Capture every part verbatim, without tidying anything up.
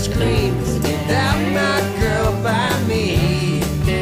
ice cream without my girl by me.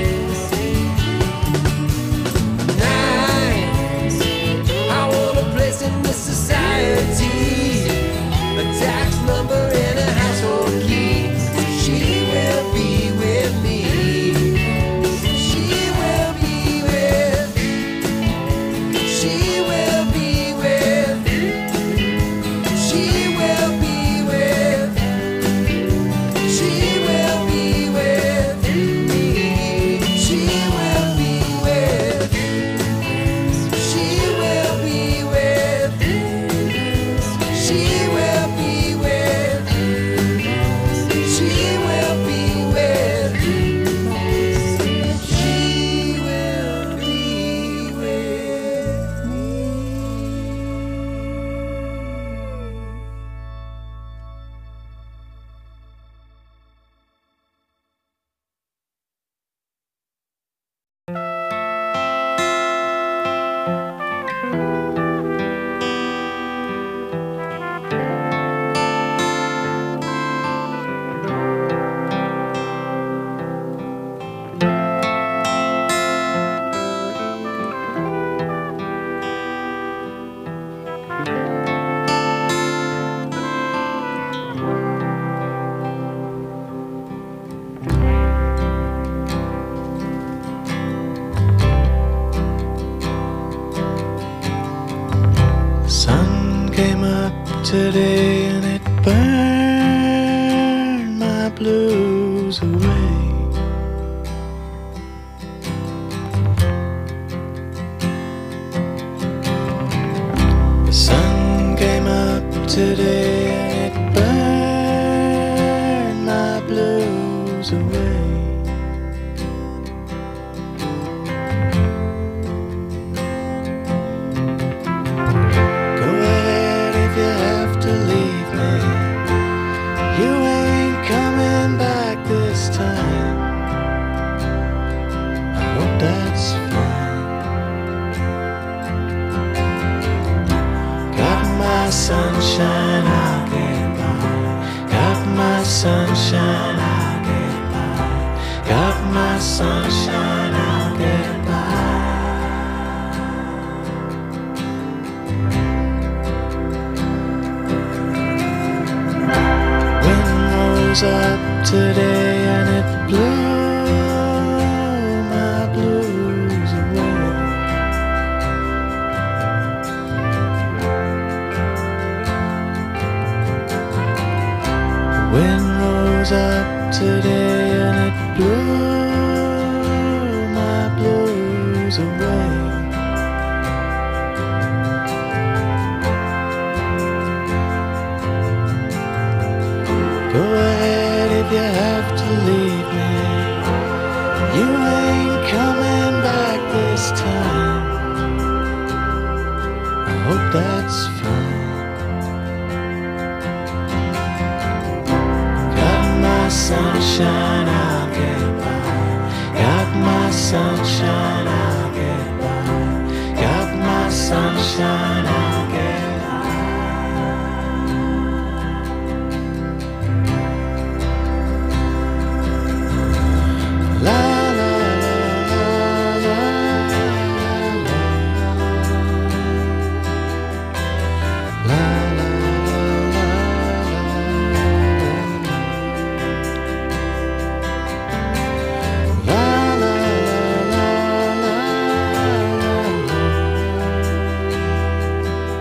Nine, I want a place in this society, a tax number and a household key. She will be with me. She will be with. She will be with. She will be with. She will be with me. She will be with. She will be with. She will be with. She will be with. She will be with me. The sun came up today and it burned my blues away. The sun came up today and it burned my blues away. Go ahead if you have to leave me. You ain't coming back this time. I hope that's fine. Got my sunshine, I'll get by. Got my sunshine, I'll get by. Got my sunshine, I'll get by. Rose up today and it blew my blues away. The wind rose up today and it blew my blues away. Go ahead if you have to leave me. You ain't coming back this time. I hope that's fine. Got my sunshine, I'll get by. Got my sunshine, I'll get by. Got my sunshine, I'll get by. La la la la la la la la la la.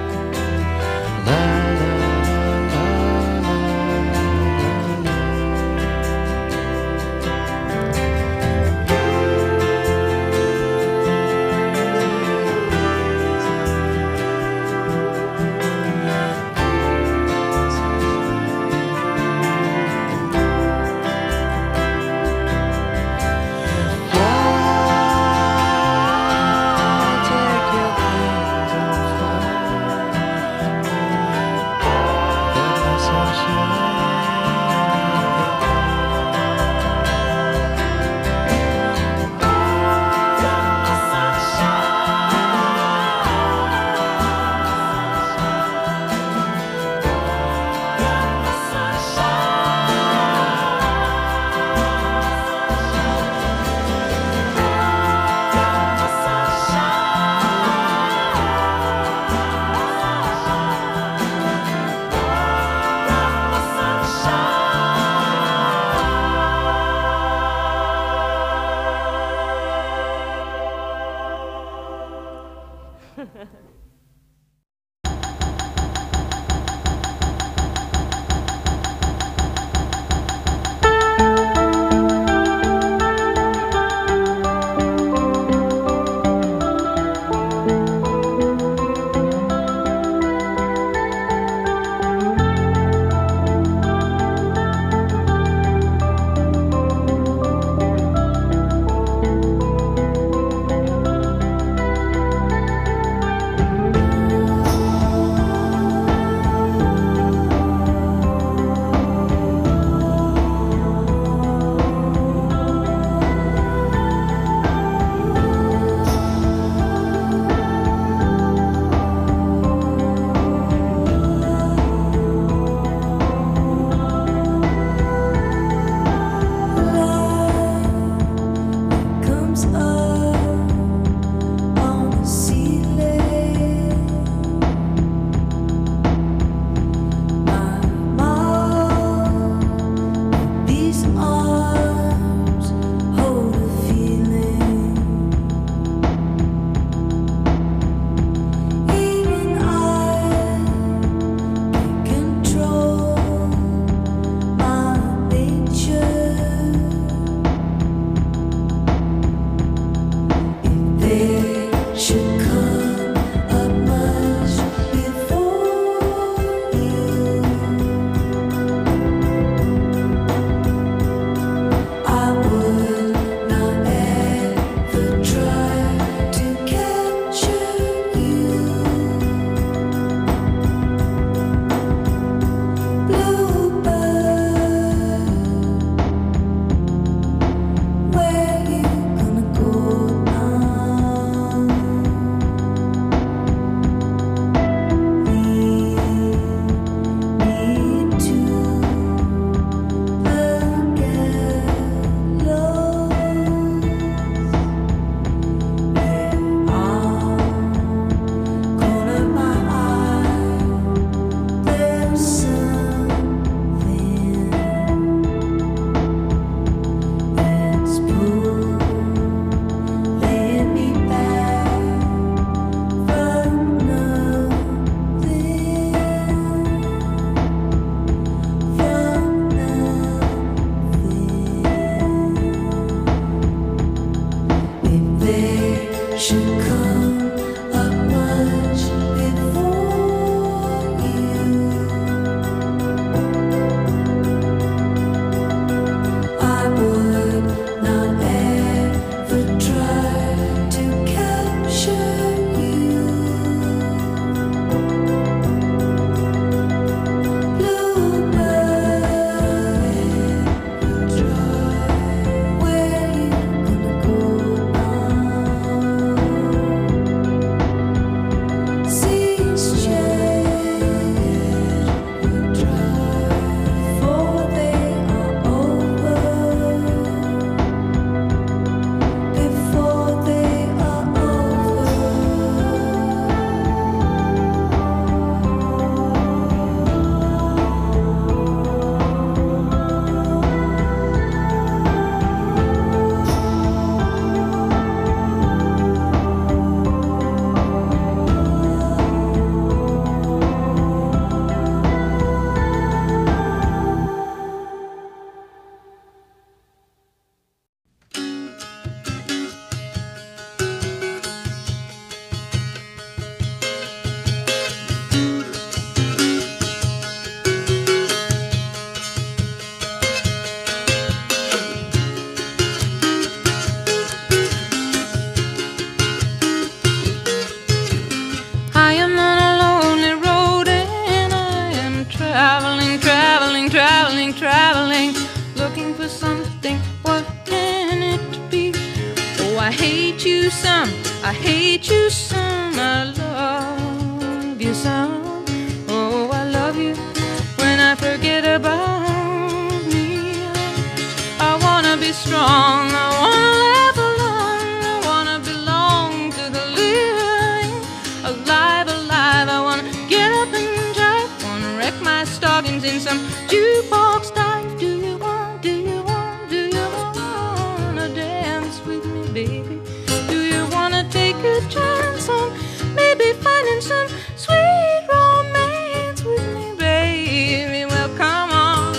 you some, I hate you some, I love you some. Oh, I love you when I forget about me. I wanna be strong, I wanna laugh along, I wanna belong to the living. Alive, alive, I wanna get up and drive, wanna wreck my stockings in some jukebox dive. Do you want, do you want, do you wanna dance with me, baby? Do you wanna take a chance on maybe finding some sweet romance with me, baby? Well, come on.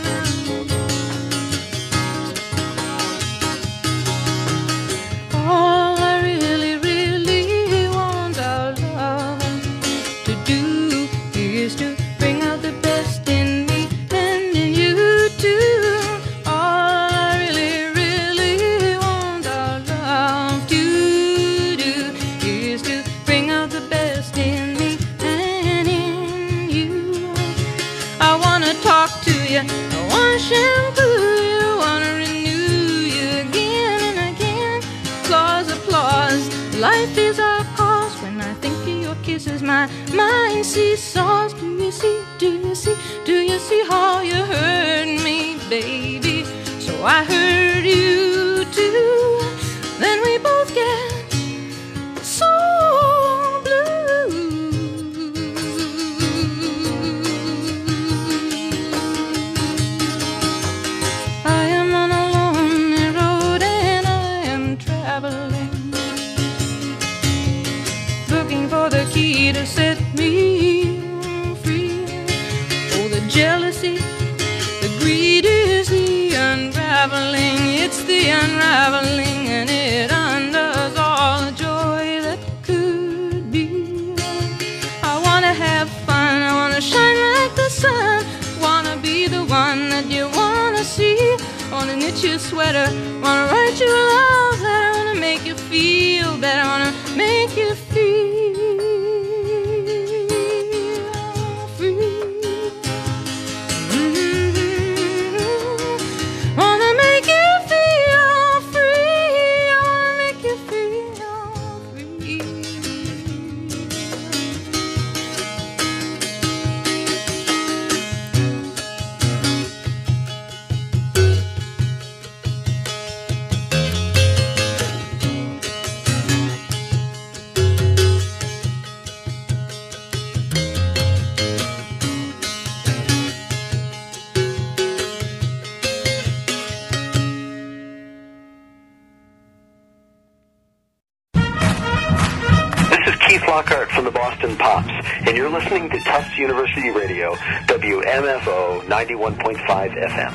All I really, really want our love to do is to bring out the best in me and in you too. All I really, really want our love to do is to bring out the best in me and in you. I wanna talk to you, I wanna shampoo you, wanna renew you again and again. Applause, applause, life is our cause. When I think of your kisses, my mind seesaws. Do you see, do you see, do you see how you hurt me, baby? So I hurt you too. Then we both get so blue. I am on a lonely road and I am traveling, looking for the key to set me free. Oh, the jealousy, the greed is the unraveling. It's the unraveling and it undoes all the joy that could be. I wanna have fun, I wanna shine like the sun, wanna be the one that you wanna see. Wanna knit your sweater, wanna write you a love letter, wanna make you feel better, wanna make you feel free. Mm-hmm. Wanna make you feel free, I wanna make you feel free. This is Keith Lockhart from the Boston Pops, and you're listening to Tufts University Radio, W M F O ninety-one point five F M.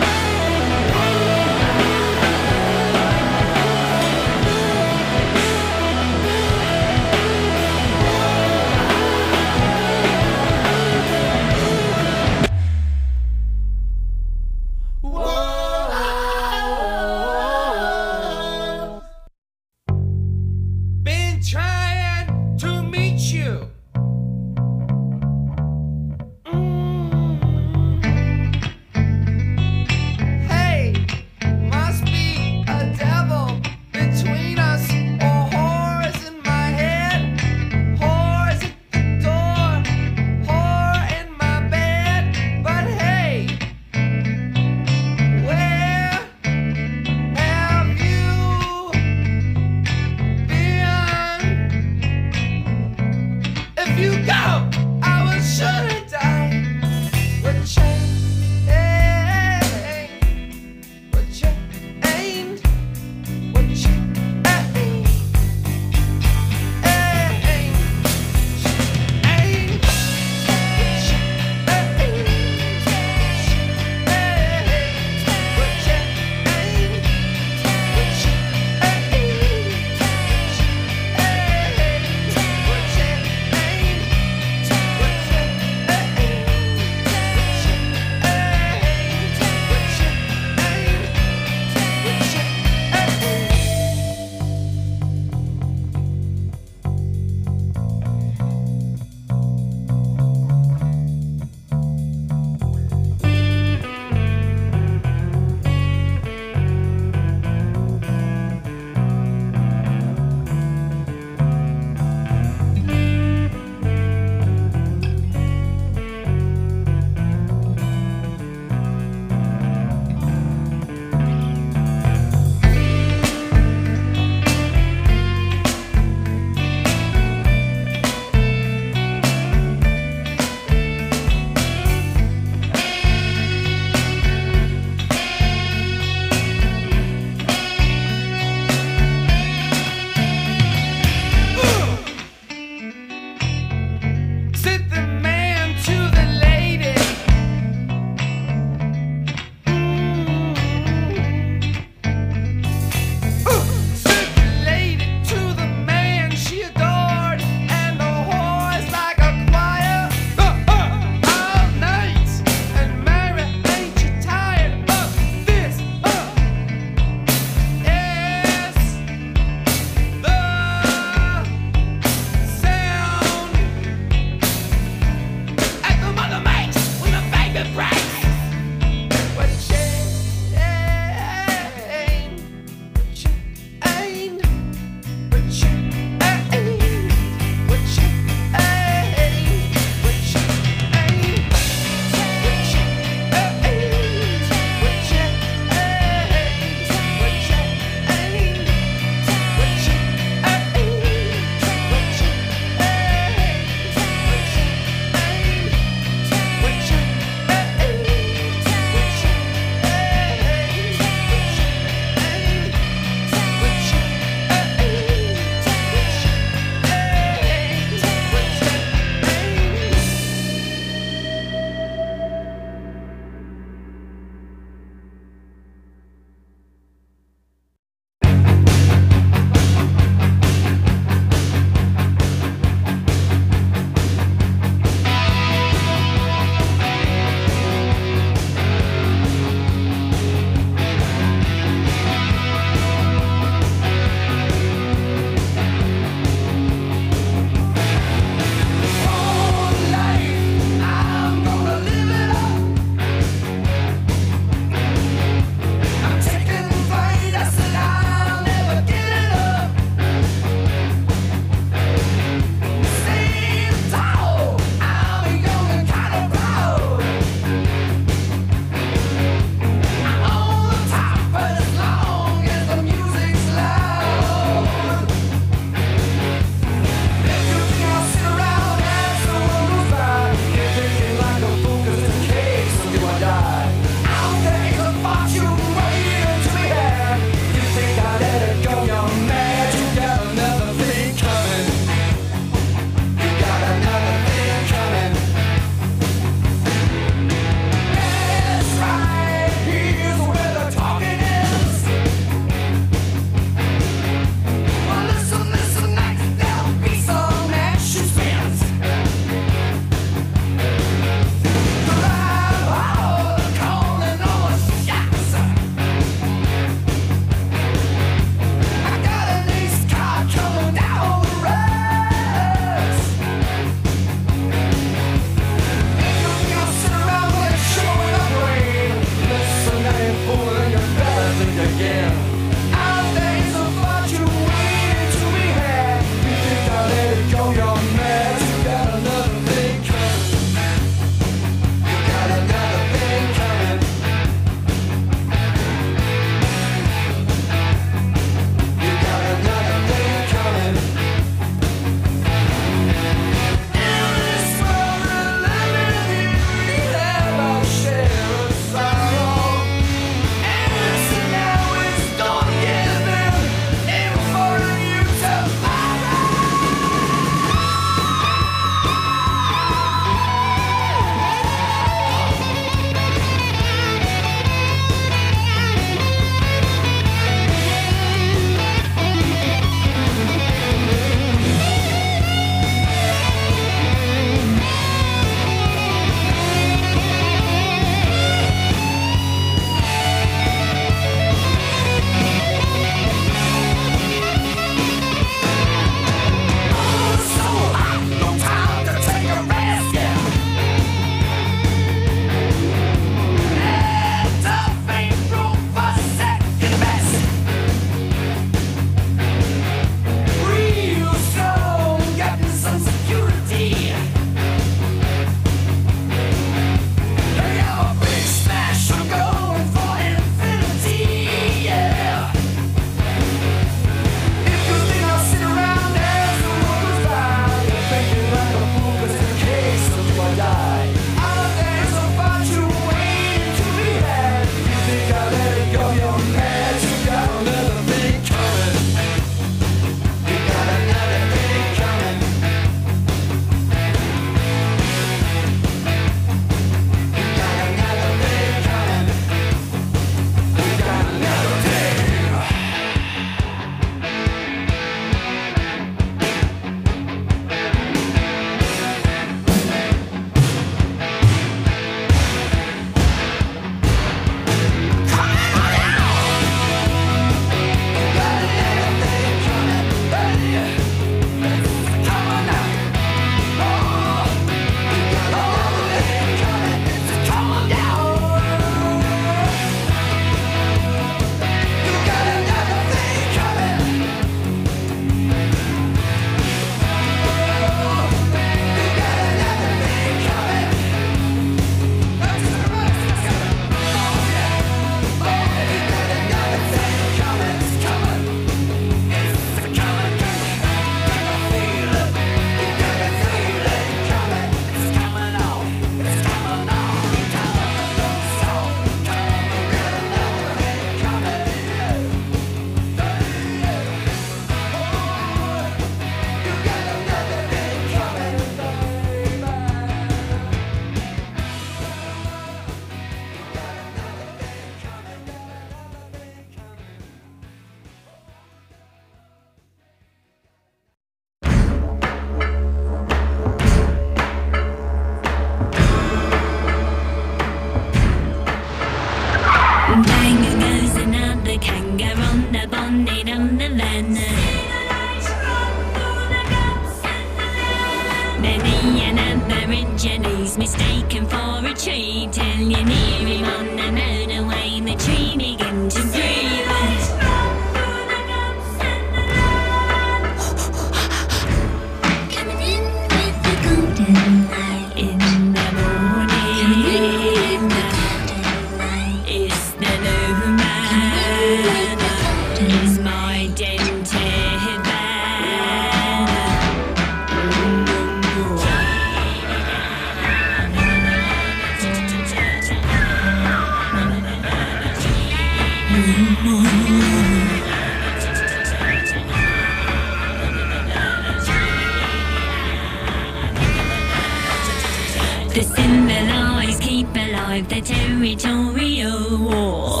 survive the territorial war.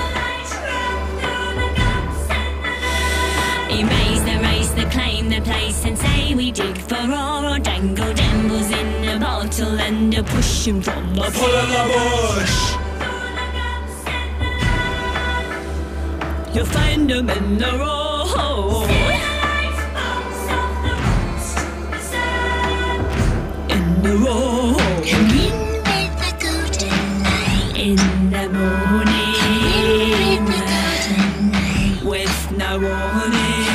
Erase the race, the claim the place, and say we dig for ore, or dangle dambles in a bottle and a push 'em from the pull of the bush. You'll find 'em in the road. In the road. Come in with the golden light. In the morning. Come in with the golden light. With no warning.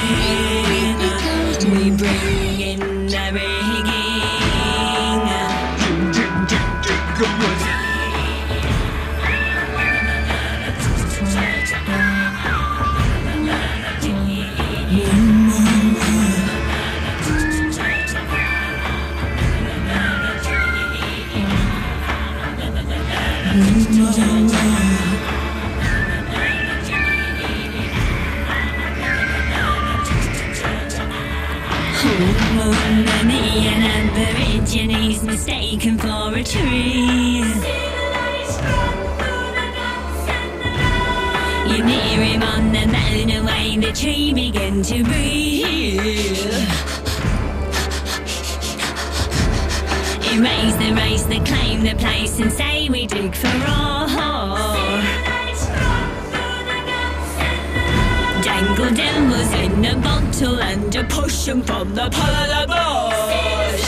We bring in the rigging. Many an Aborigines mistaken for a tree. You near him on the moon away, the tree began to breathe. Erase the race, the claim the place, and say we dig for ore. Dangle devils in a bottle and a push 'em from the pull of the bush.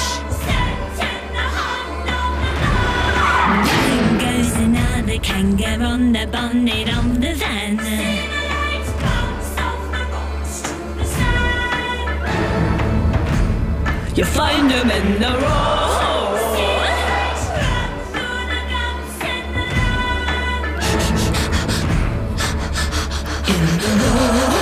There goes another kangaroo on the bonnet of the van. You find 'em in the road. In the road.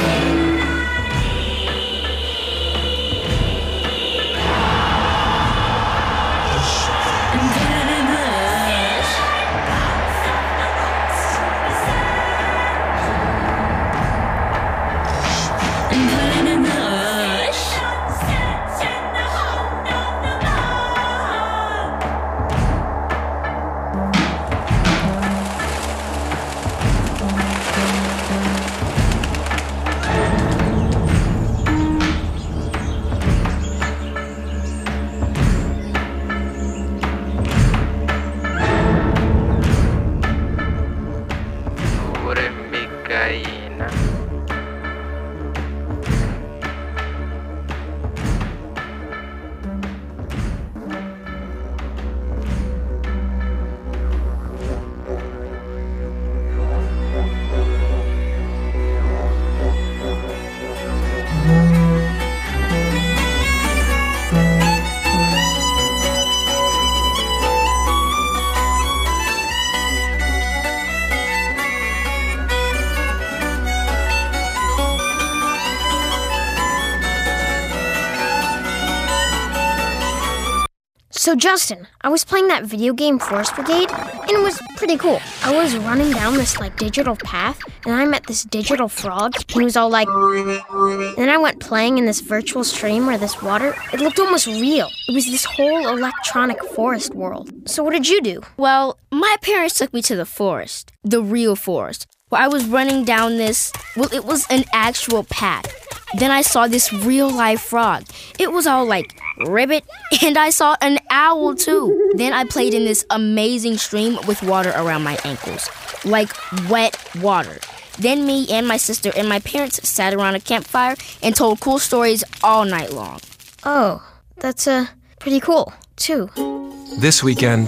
So Justin, I was playing that video game Forest Brigade, and it was pretty cool. I was running down this like digital path, and I met this digital frog, and he was all like... And then I went playing in this virtual stream where this water, it looked almost real. It was this whole electronic forest world. So what did you do? Well, my parents took me to the forest, the real forest, where I was running down this, well, it was an actual path. Then I saw this real-life frog. It was all like, ribbit, and I saw an owl too. Then I played in this amazing stream with water around my ankles, like wet water. Then me and my sister and my parents sat around a campfire and told cool stories all night long. Oh, that's uh, pretty cool, too. This weekend,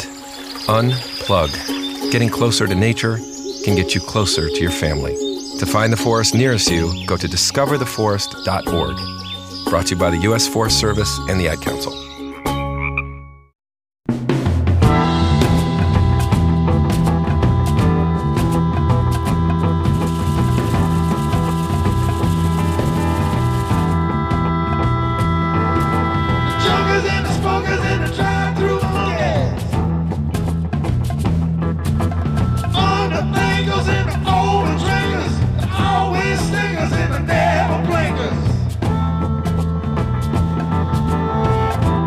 unplug. Getting closer to nature can get you closer to your family. To find the forest nearest you, go to discover the forest dot org. Brought to you by the U S Forest Service and the Ad Council. Stingers in the never blinkers.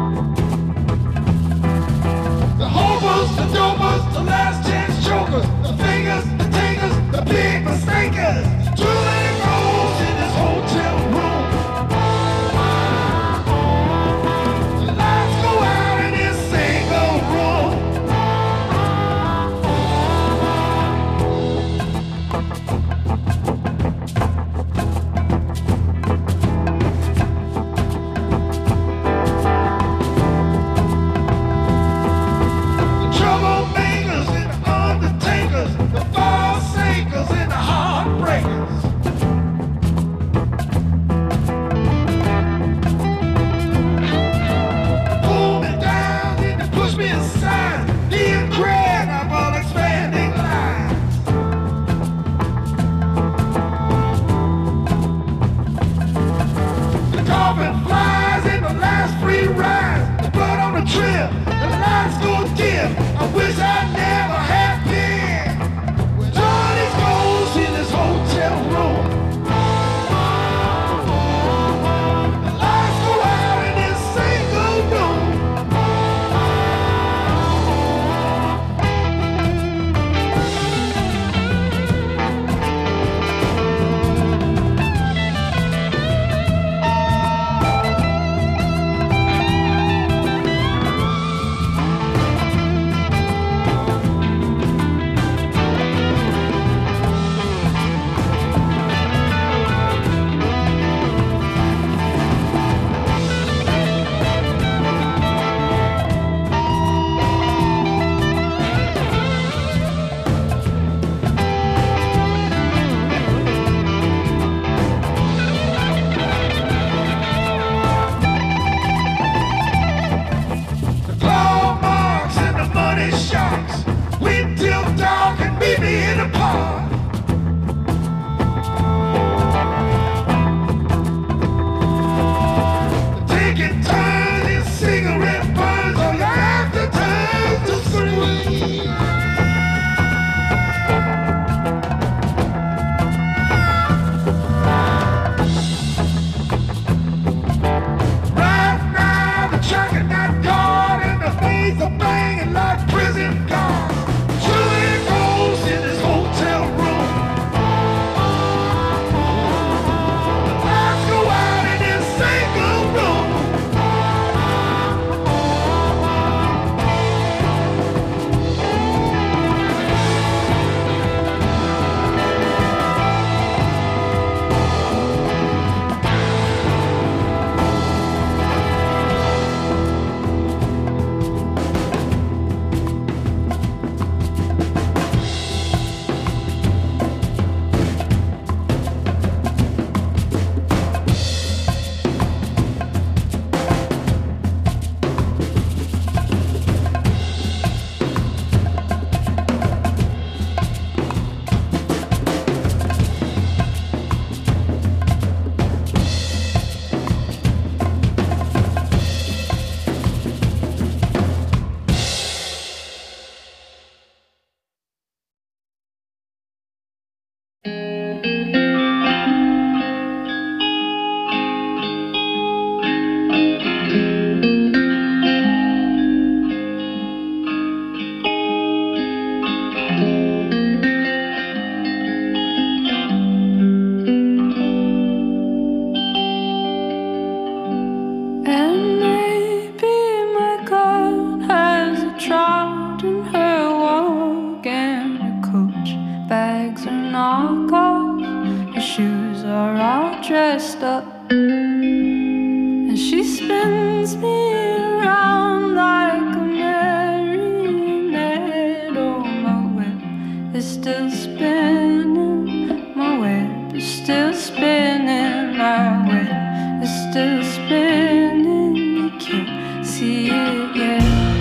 And she spins me around like a marionette. Oh, my web is still spinning. My web is still spinning. My web is still spinning. You can't see it yet.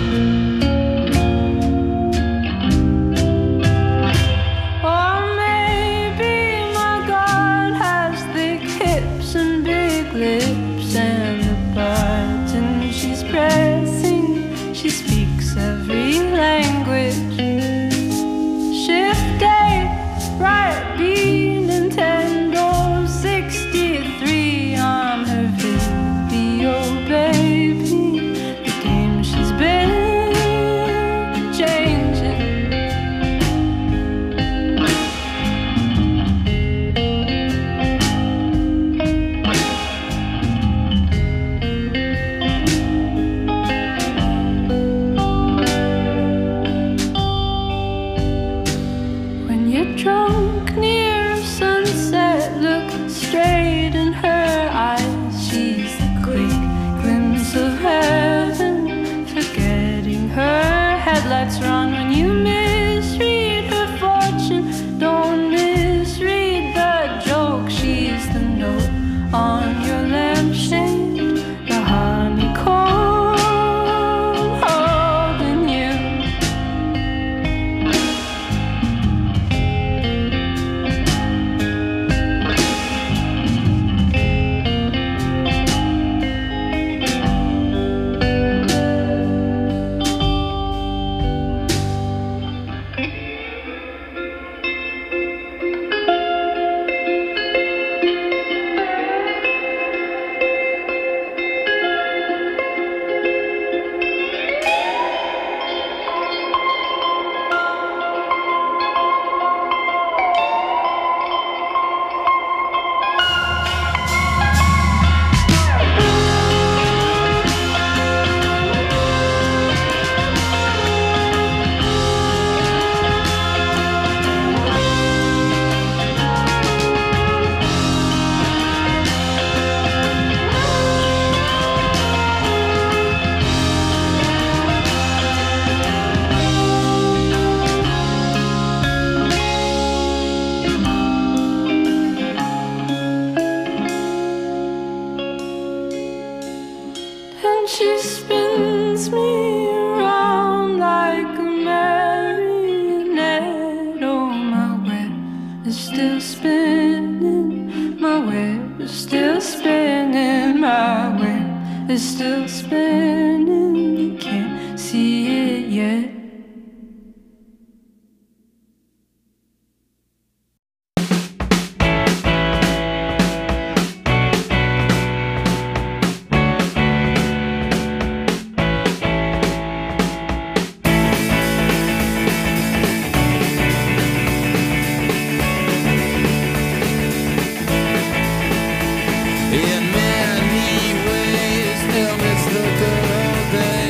Lips and the button she's pressing, she speaks every language. Shift A, right B, Nintendo sixty-three on her video, baby. The game she's been changing. Drunk near sunset, look straight in her eyes. She's a quick glimpse of heaven, forgetting her headlights run. When you misread her fortune, don't misread the joke. She's the note on your lampshade, the honeycomb holding you. She spins me around like a marionette. Oh, my web is still spinning. My web is still spinning. My web is still spinning. You can't see it yet. In many ways, they'll miss the good old days.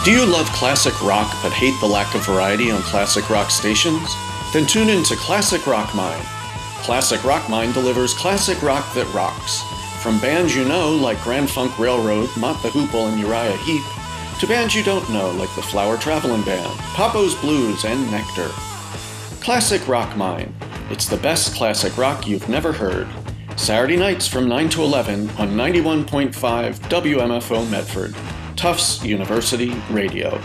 Do you love classic rock but hate the lack of variety on classic rock stations? Then tune in to Classic Rock Mine. Classic Rock Mine delivers classic rock that rocks. From bands you know like Grand Funk Railroad, Mott the Hoople, and Uriah Heep, to bands you don't know like the Flower Travelin' Band, Papo's Blues, and Nectar. Classic Rock Mine. It's the best classic rock you've never heard. Saturday nights from nine to eleven on ninety-one point five W M F O Medford, Tufts University Radio.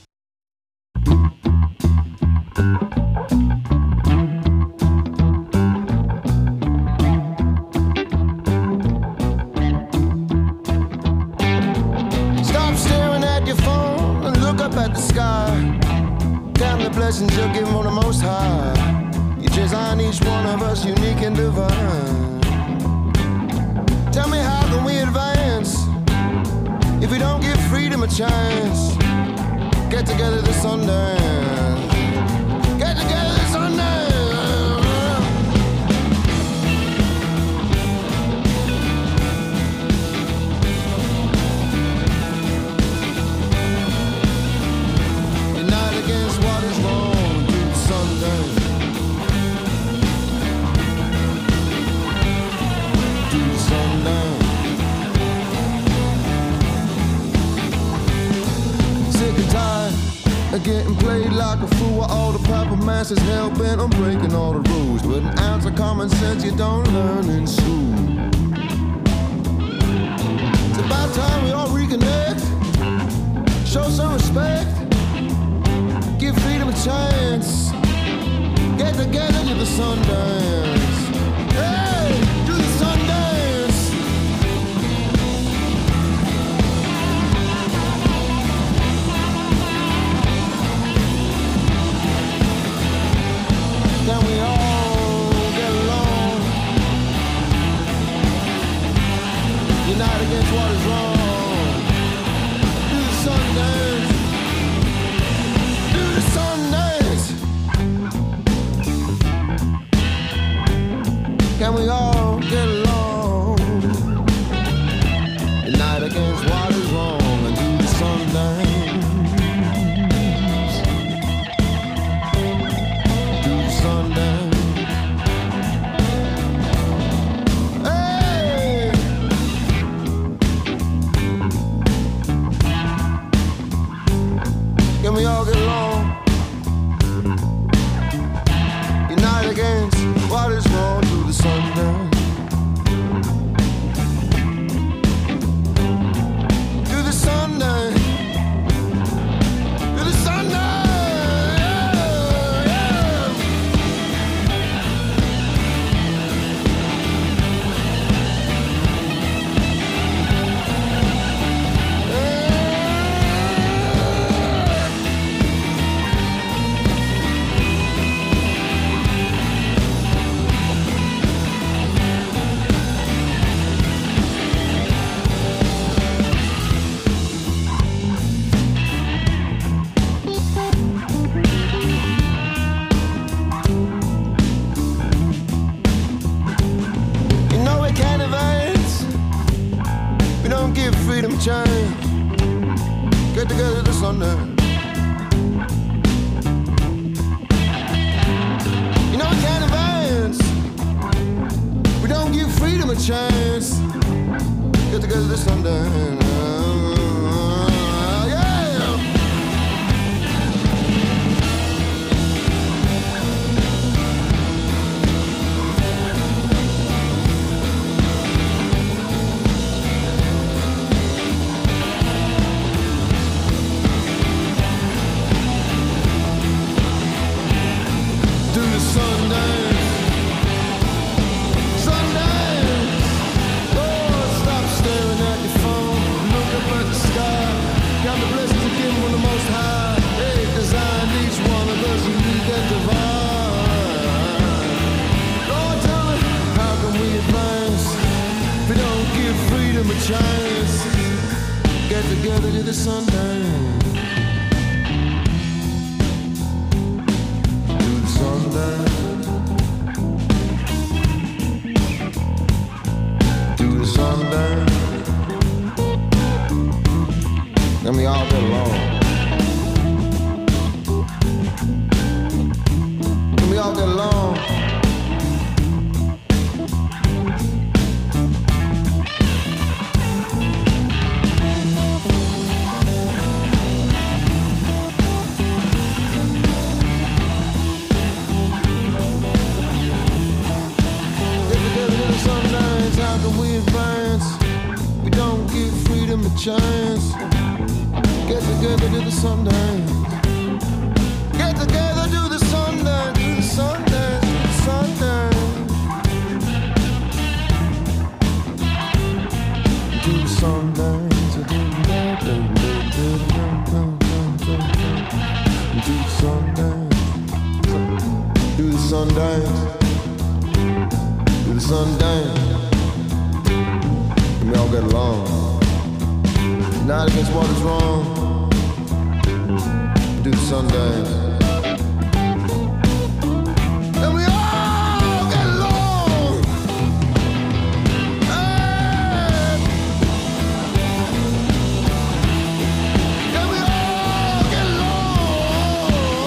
Stop staring at your phone and look up at the sky. Count the blessings you're given from the Most High. You design each one of us unique and divine. Tell me, how can we advance if we don't give freedom a chance? Get together this Sundance. Get together this Sundance. Unite against what is wrong. Do the Sundance. Do the Sundance. Sick and tired of getting played like a fool while all the proper masses hell-bent on breaking all the rules. With an ounce of common sense you don't learn in school. It's about time we all reconnect, show some respect, give freedom a chance, get together to the Sundance. Hey, do the Sundance. Can we all get along? Unite against what is wrong. Do the Sundance. Do the Sundance. Can we all get along? Unite against what is wrong and do the Sundance. Sundance. Hey! Can we all get along? Unite against what is wrong through the Sundance. Do the Sundance. Do the Sundance. Freedom chance. Get together this Sundance. You know we can't advance. We don't give freedom a chance. Get together this Sundance. Chance. Get together to the Sundance. Do the Sundance. Do the Sundance. Let me all get along. chance. Get together, do the Sundance. Get together, do the Sundance, do the Sundance, do the Sundance. Do the Sundance, do the Sundance. Do the Sundance. Do the Sundance. And we all get along. Not against what is wrong. Do the Sundance. And we all get along. Hey. And we all get along.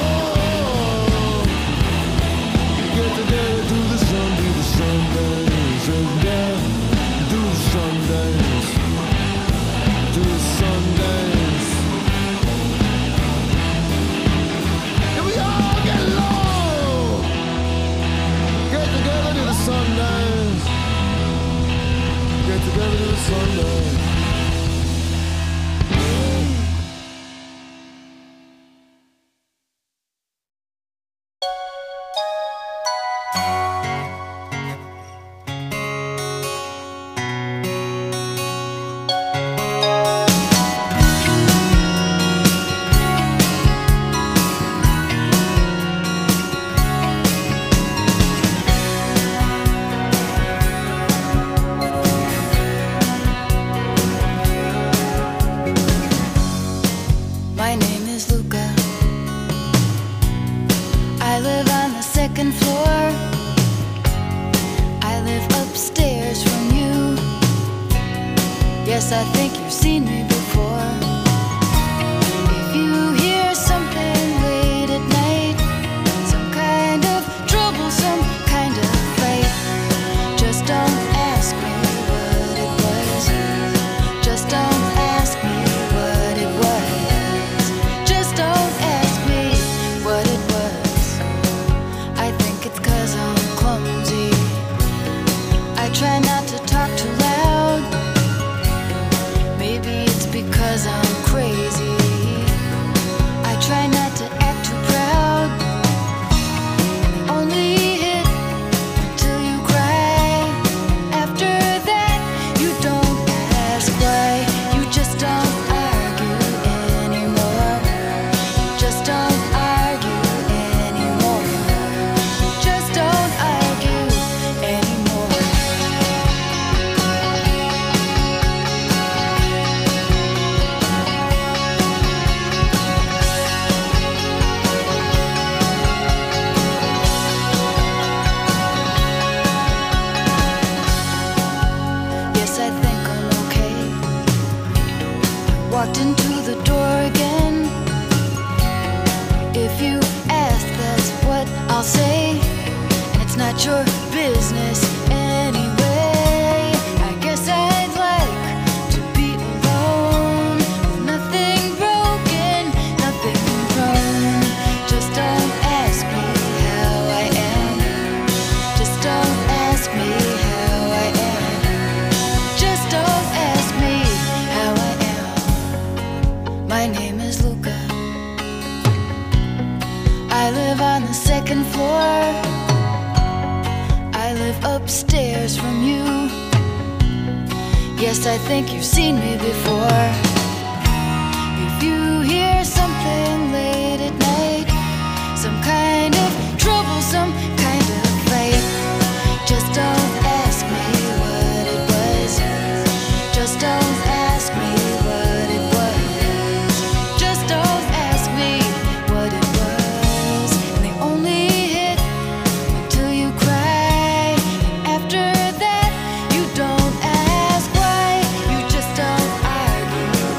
Get together, do the sun, do the Sundance. Do the Sundance. Do the Sundance. And we all get along. Get together to the Sundance. Get together to the Sundance. My name is Luca. I live on the second floor. I live upstairs from you. Yes, I think you've seen me before. If you hear something late at night, some kind of trouble, some kind of fight, just don't ask me what it was. Just don't ask me what it was. Just don't ask me what it was. I think it's 'cause I'm clumsy. I try not to talk too loud. Maybe it's because I'm crazy. I try not to act too proud. Only hit till you cry. After that, you don't ask why. You just don't argue anymore. Just don't argue anymore. Just don't argue anymore. Yes, I think I'm okay. Walked into the door again. If you ask, that's what I'll say. And it's not your business anyway. I guess I'd like to be alone. Nothing broken, nothing wrong. Just don't ask me how I am. Just don't ask me how I am. Just don't ask me how I am. My name is Luca. I live on the second floor. I live upstairs from you. Yes, I think you've seen me before. If you hear something late at night, some kind of trouble, some kind of fight, just don't ask me what it was. Just don't ask me what it was. Just don't ask me what it was. And they only hit until you cry. After that, you don't ask why. You just don't argue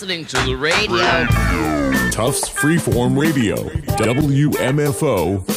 listening to the radio. Tufts Freeform Radio, W M F O